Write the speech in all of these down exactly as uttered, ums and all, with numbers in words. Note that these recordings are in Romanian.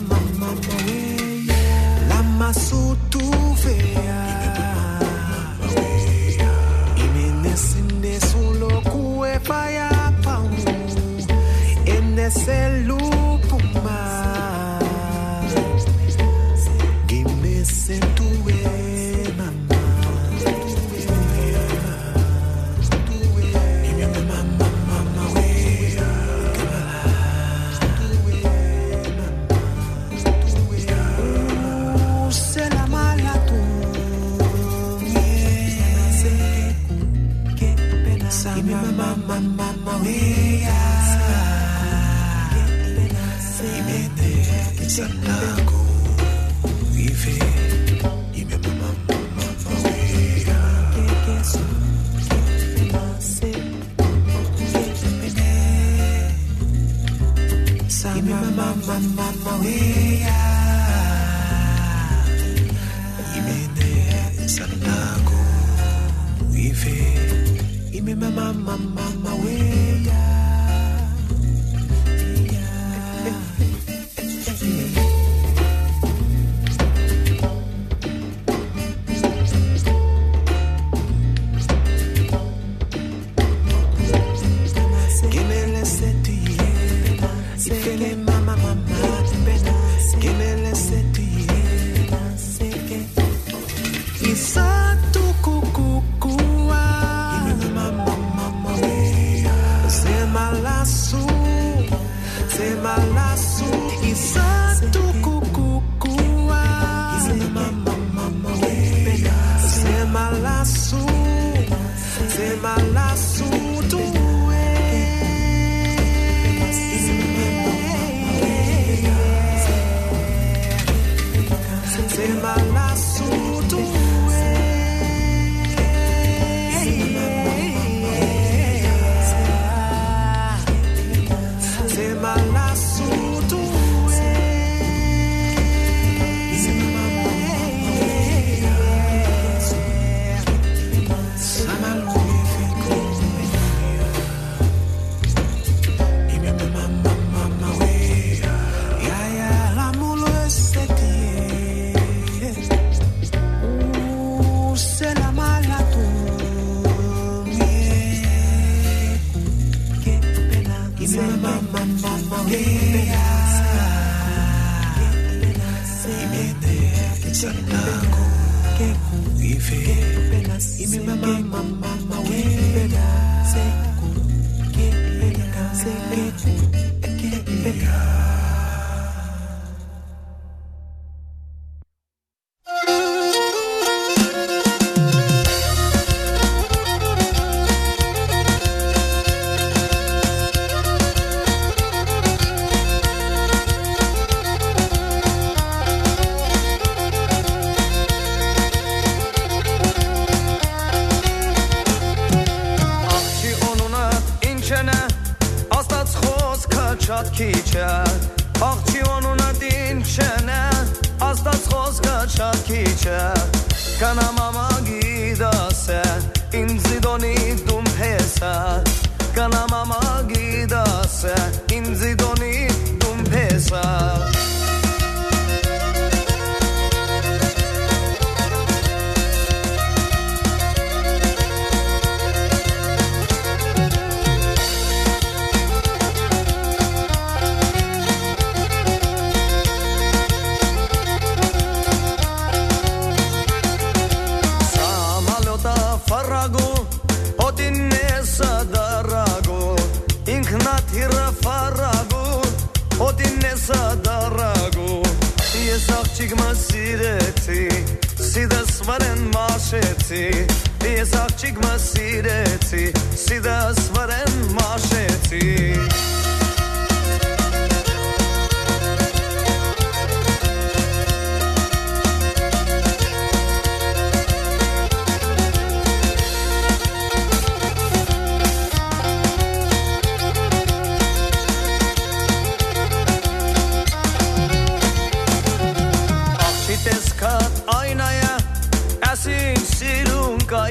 mamma mamma la masu tu vea imene sinde solo kue faya pau ene selupuma gimme sentue mamma Mamma mamma mia imene kisanago ife ime mamma mamma mia ime mamma mamma mia imene kisanago ife ime mama mama mama weya Gimele seti ifele mama mama Gimele seti isatu kukukua Semalasu, semalasu, isatu kukukua. Semama mama wea. Semalasu, semalasu tuwe. Semalasu tuwe.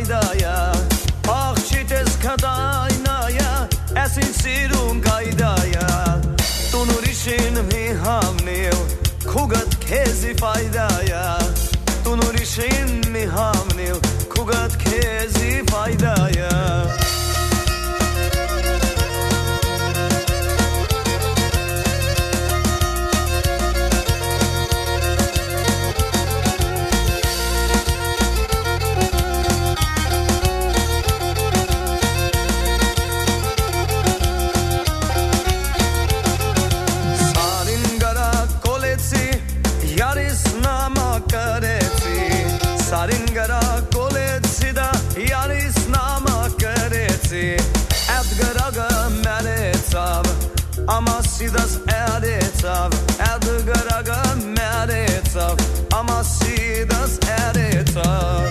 Kaydaya, ah çites kadayna ya, esin sirun kaydaya. faydaya tu nurishin mi hamnil kugat kezi faydaya Sarin gara koletsi da yaris nama keretsi Ed gara ga meretsav Amasidas eretsav Ed gara ga meretsav Amasidas eretsav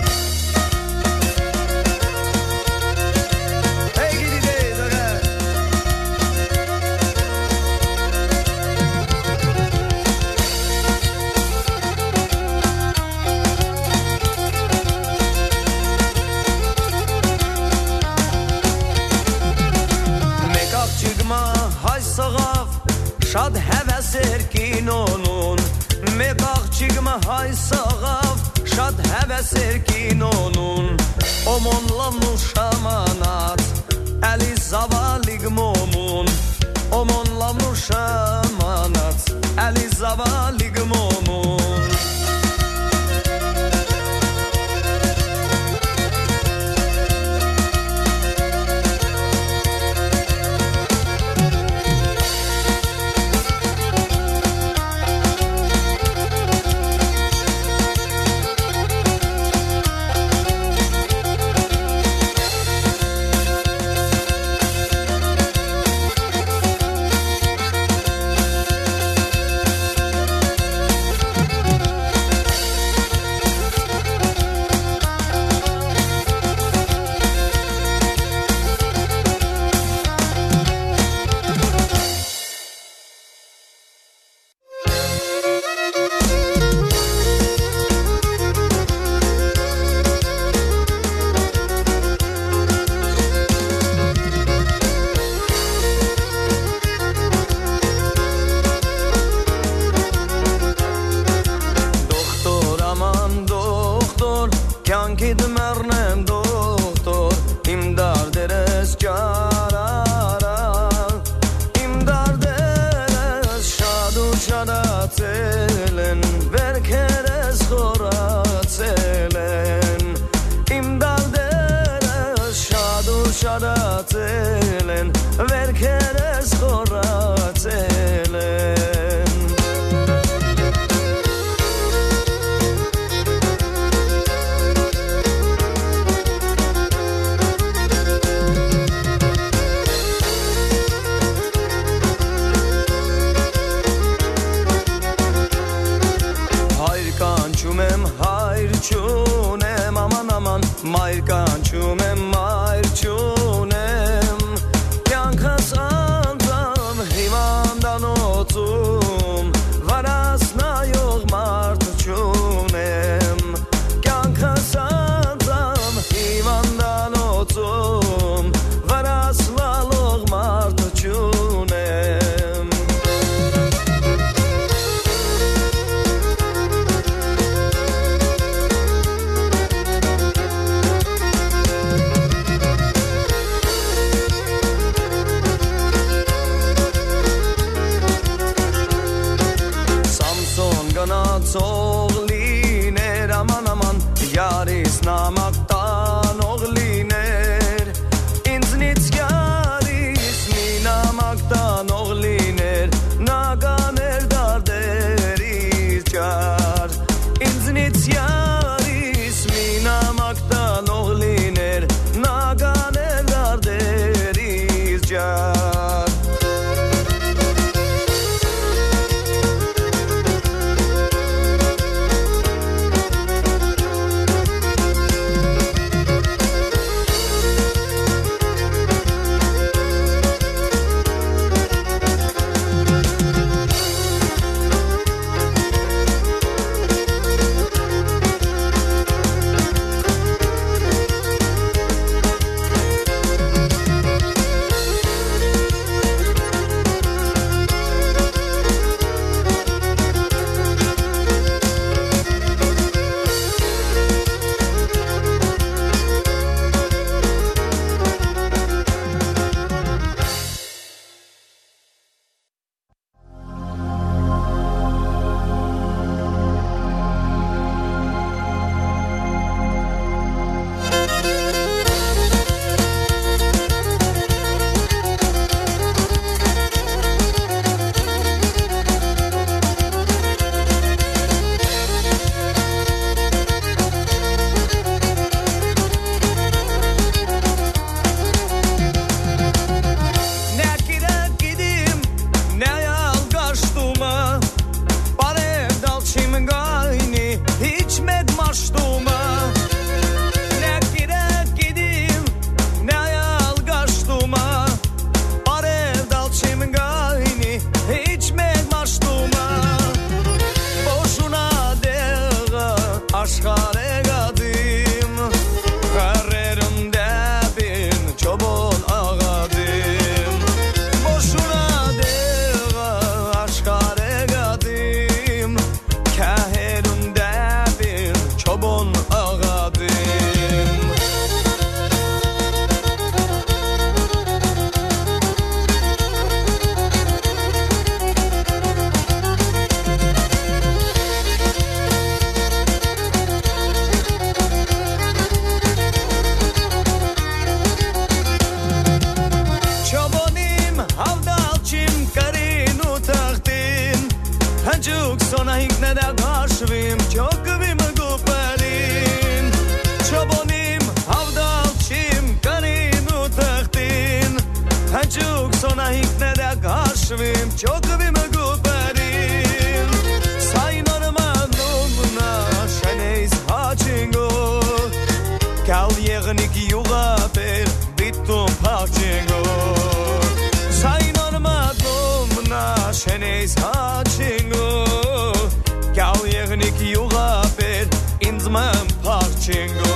Hey gidi dey daga Shad heveser kinonun Mekach chigma hay sagav Shad heveser kinonun Omon lavnu shamanat Ali zavalig momun Omon lavnu shamanat Ali zavalig momun içmek maştuma ne girek gidim ne ayal kaçtuma arev dalçım gayni içmek maştuma boşuna değa aşkare gadim karrerimde bin çobon ağadım boşuna değa aşkare gadim kaherimde bin çobon ağadım çobonim havdalçim karinu taxtin hancuk sona hinkne de karşıyım çok vim guparin çobonim havdalçim karinu taxtin hancuk sona hinkne de karşıyım çok vim guparin saynorma numna şeneyiz haçingo kal yegnik yuga per bittum pakçingo saynorma numna şeneyiz haçingo kal yegnik yuga per inzman pakçingo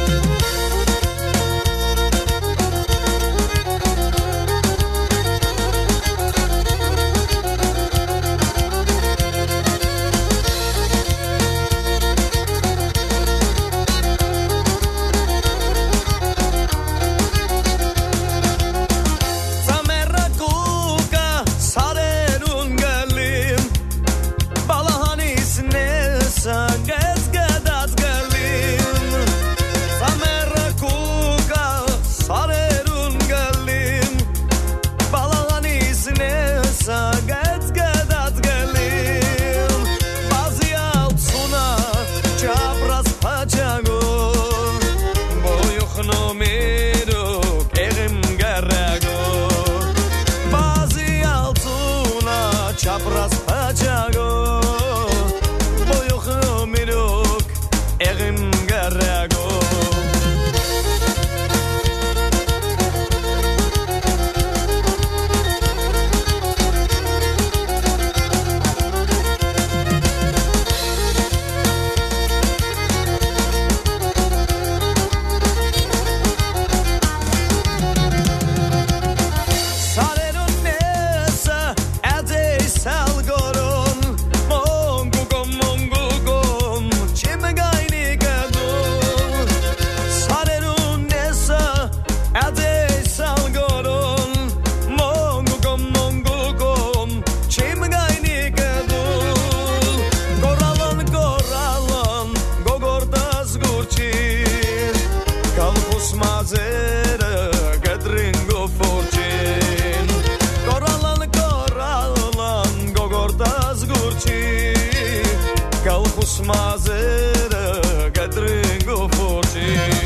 Zamerra kuka sarerun galim balahanis nesa gezgedat galim Zamerra kuka sarerun galim balahanis nesa gezgedat galim bazı altsuna çapraz paçago boyukhno meruk egim garrago bazı altuna çapraz paçago boyukhno meruk egim garrago sarerun nesa ade salgoron mongugom mongugom chimgayni gadon sarerun nesa ade salgoron mongugom mongugom chimgayni gadon goralan goralan gogordas gurchin kalpus mazera gadringo forchin goralan goralan gogordas gurchin kalpus mazera gadringo forchin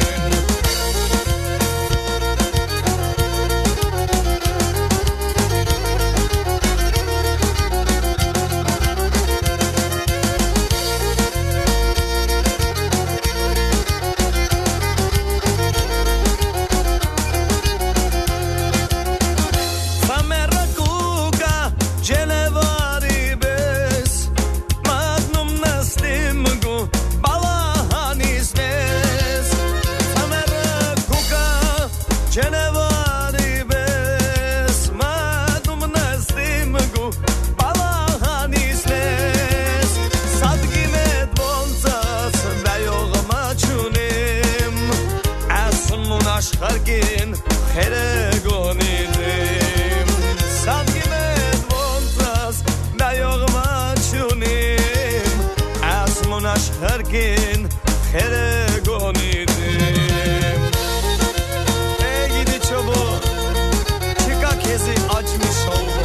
Zamerra kuka celevari bes magnum nastim gu balahanis nes Zamerra kuka celevari bes magnum nastim gu balahanis nes sadgimet volzas vayogma chunim asmun ashkharkin kheregonidim sadgimet volzas vayogma chunim asmun ashkharkin kheregonidim ey gidi çobo çıka kezi açmış oldu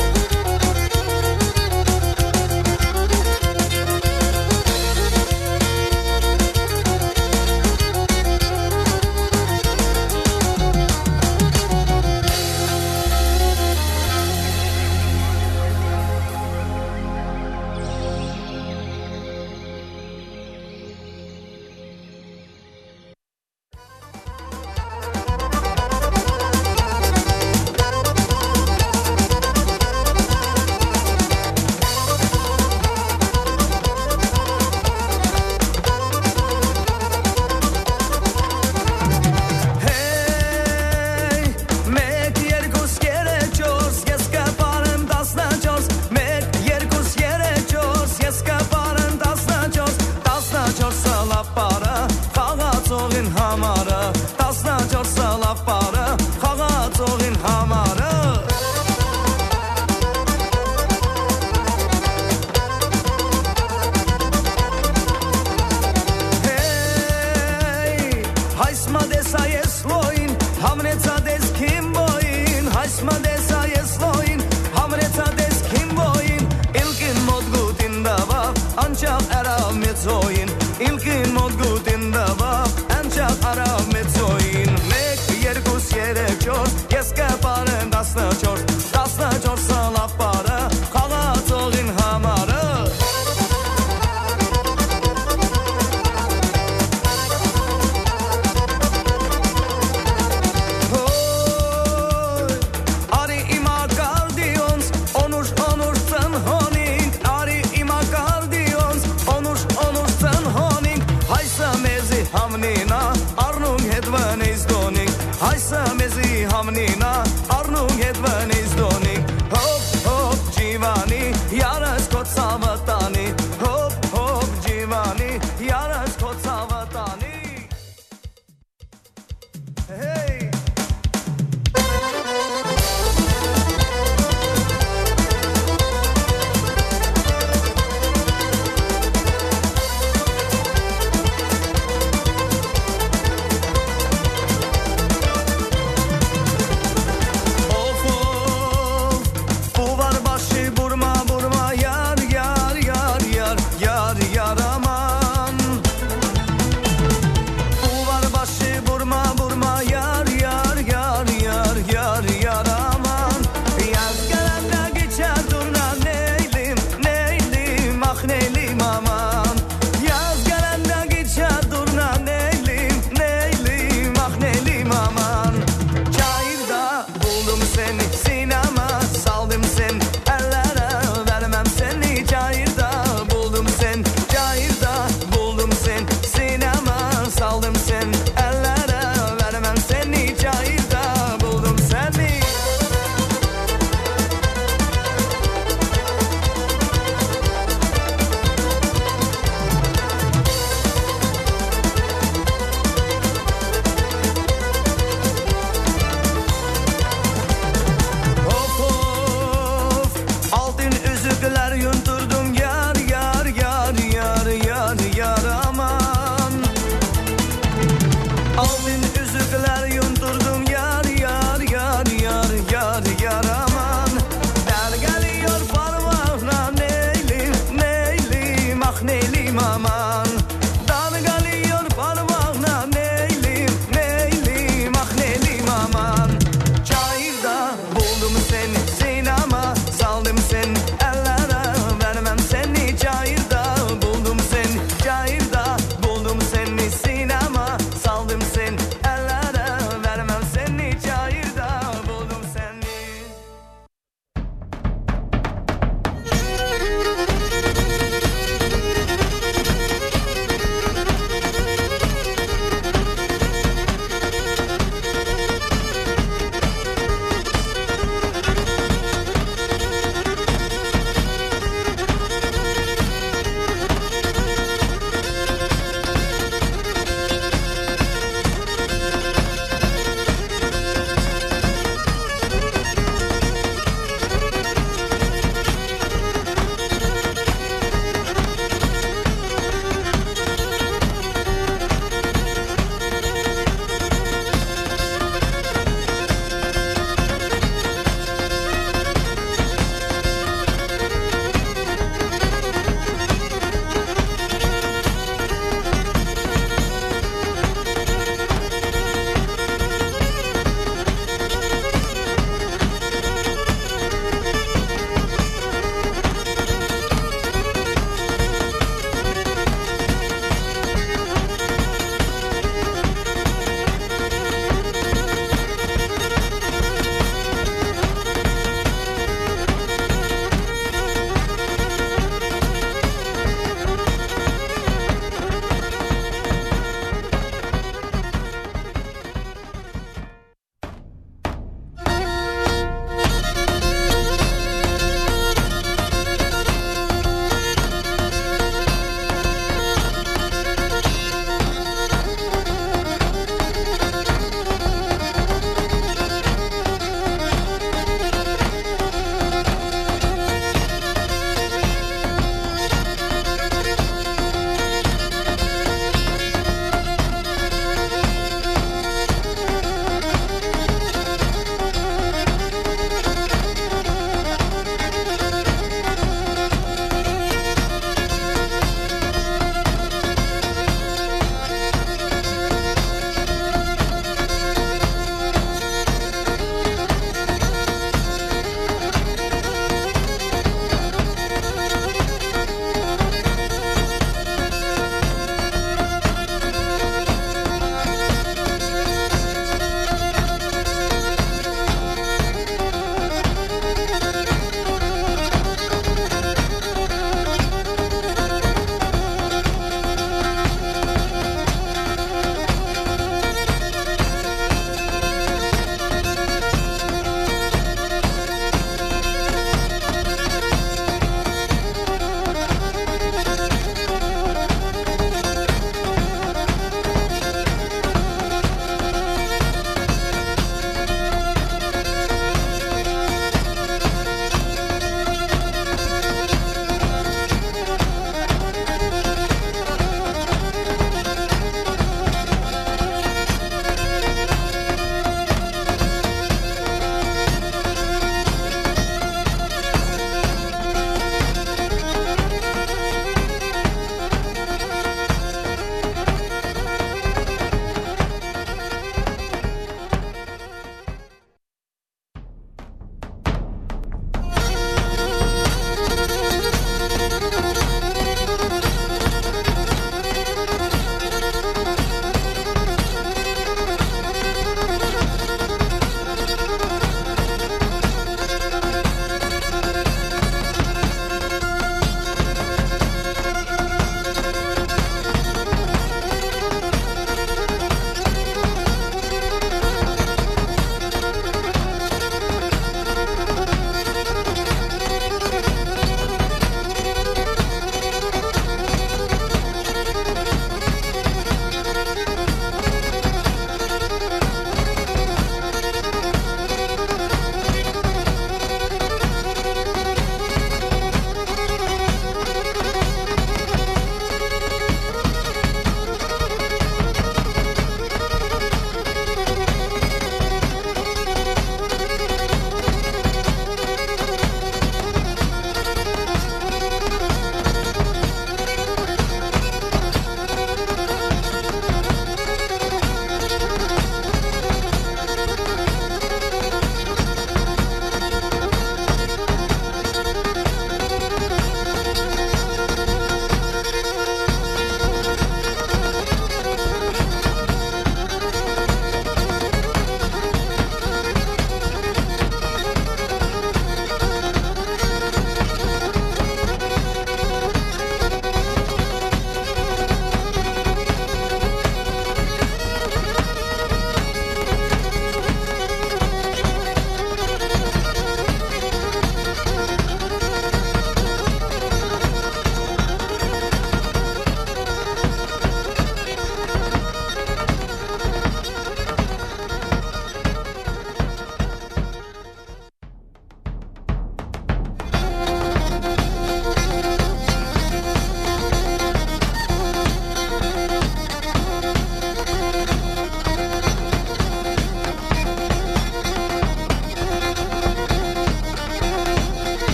onina arnu hedvanis doni hop hop jivani yaras kot savatani hop hop jivani yaras kot savatani hey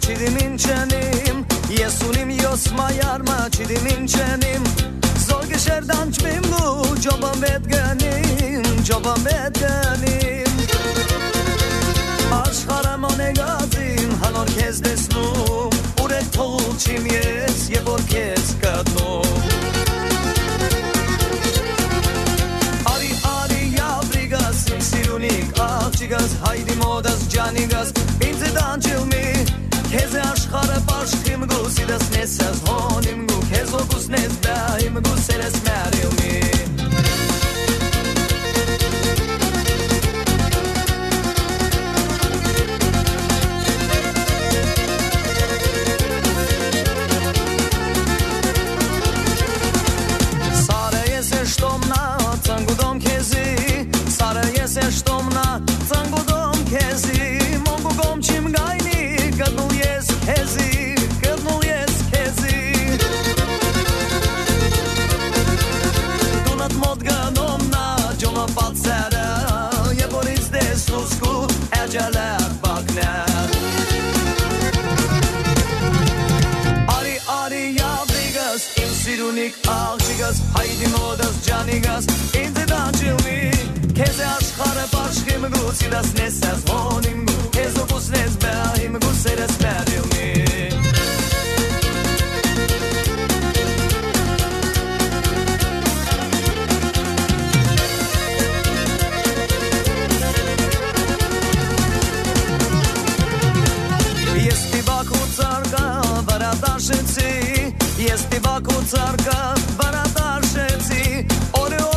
çidimin çenim Yesunim yosma yarma çidimin çenim Zor geçerden çmimlu Cobam bedgenim Cobam bedgenim Aşkarem o negazim Hanor kez desnum Urek tol çim yes Yebor kez kadnum Ari ari ya brigas Sirunik akçigas Haydi modas canigas İntidan çilmi Keze aşkara başkım gu Sidas nesas honim gu Kezo gus nezbahim gu Seres merilmi Sare se shtomna Tangudom kezi Sare se shtomna Tangudom kezi Mongu gom qim gajni Këtë null jes kezi Këtë null jes kezi Dunat mod gënomna Gjoma pat sere Je boris des nusku E gjeler bakne Ari ari ja brigas Im sirunik akşigas Haydi modas canigas İntidan çilmi Keze aşkare başkim gu Sidas nesas honim gu Kezo bus nezbahim gu Seres merilmi Jest piwa kucarka Wara daszycy Jest piwa kucarka